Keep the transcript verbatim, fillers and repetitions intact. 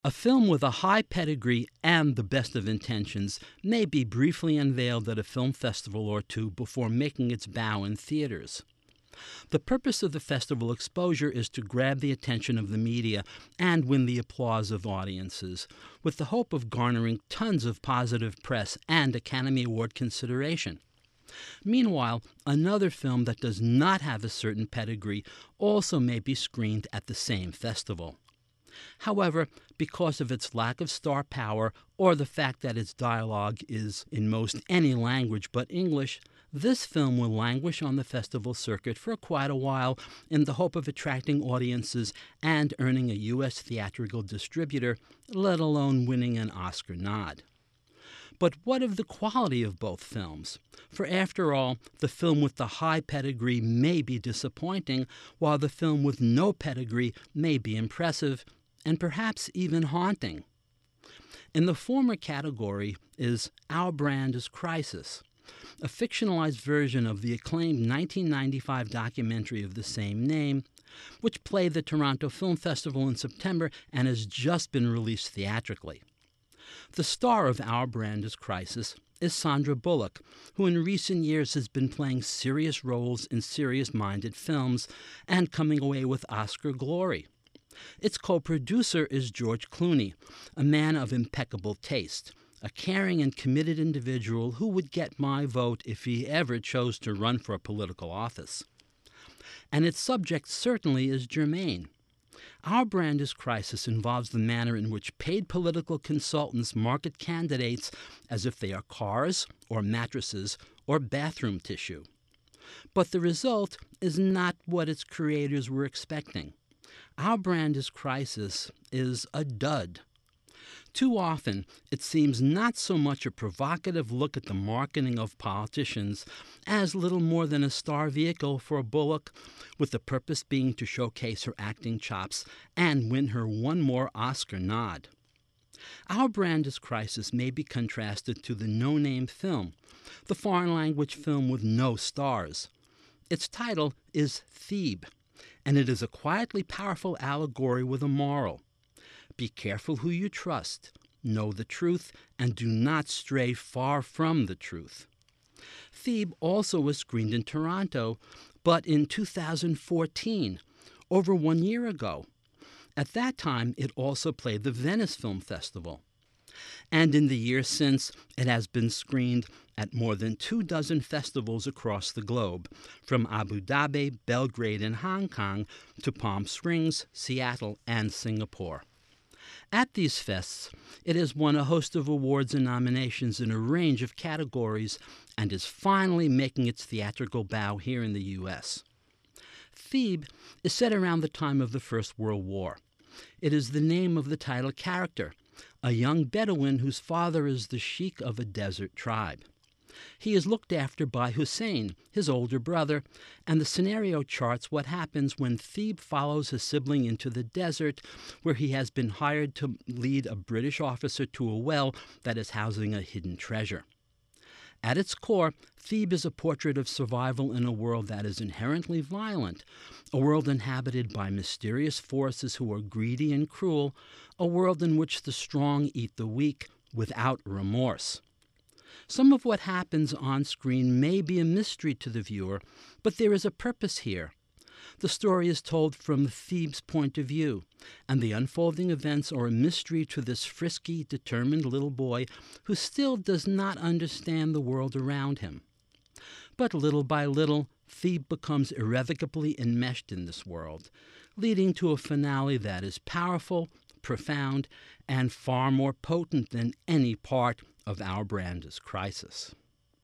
A film with a high pedigree and the best of intentions may be briefly unveiled at a film festival or two before making its bow in theaters. The purpose of the festival exposure is to grab the attention of the media and win the applause of audiences, with the hope of garnering tons of positive press and Academy Award consideration. Meanwhile, another film that does not have a certain pedigree also may be screened at the same festival. However, because of its lack of star power or the fact that its dialogue is in most any language but English, this film will languish on the festival circuit for quite a while in the hope of attracting audiences and earning a U S theatrical distributor, let alone winning an Oscar nod. But what of the quality of both films? For after all, the film with the high pedigree may be disappointing, while the film with no pedigree may be impressive and perhaps even haunting. In the former category is Our Brand is Crisis, a fictionalized version of the acclaimed nineteen ninety-five documentary of the same name, which played the Toronto Film Festival in September and has just been released theatrically. The star of Our Brand is Crisis is Sandra Bullock, who in recent years has been playing serious roles in serious-minded films and coming away with Oscar glory. Its co-producer is George Clooney, a man of impeccable taste, a caring and committed individual who would get my vote if he ever chose to run for a political office. And its subject certainly is germane. Our Brand is Crisis involves the manner in which paid political consultants market candidates as if they are cars or mattresses or bathroom tissue. But the result is not what its creators were expecting. Our Brand is Crisis is a dud. Too often, it seems not so much a provocative look at the marketing of politicians as little more than a star vehicle for Bullock, with the purpose being to showcase her acting chops and win her one more Oscar nod. Our Brand is Crisis may be contrasted to the no-name film, the foreign language film with no stars. Its title is Thebe, and it is a quietly powerful allegory with a moral. Be careful who you trust, know the truth, and do not stray far from the truth. Thebe also was screened in Toronto, but in two thousand fourteen, over one year ago. At that time, it also played the Venice Film Festival. And in the years since, it has been screened at more than two dozen festivals across the globe, from Abu Dhabi, Belgrade, and Hong Kong to Palm Springs, Seattle, and Singapore. At these fests, it has won a host of awards and nominations in a range of categories and is finally making its theatrical bow here in the U S. Thebe is set around the time of the First World War. It is the name of the title character, a young Bedouin whose father is the sheik of a desert tribe. He is looked after by Hussein, his older brother, and the scenario charts what happens when Thebe follows his sibling into the desert, where he has been hired to lead a British officer to a well that is housing a hidden treasure. At its core, Thebe is a portrait of survival in a world that is inherently violent, a world inhabited by mysterious forces who are greedy and cruel, a world in which the strong eat the weak without remorse. Some of what happens on screen may be a mystery to the viewer, but there is a purpose here. The story is told from Thebe's point of view, and the unfolding events are a mystery to this frisky, determined little boy who still does not understand the world around him. But little by little, Thebe becomes irrevocably enmeshed in this world, leading to a finale that is powerful, profound, and far more potent than any part of Our Brand is Crisis.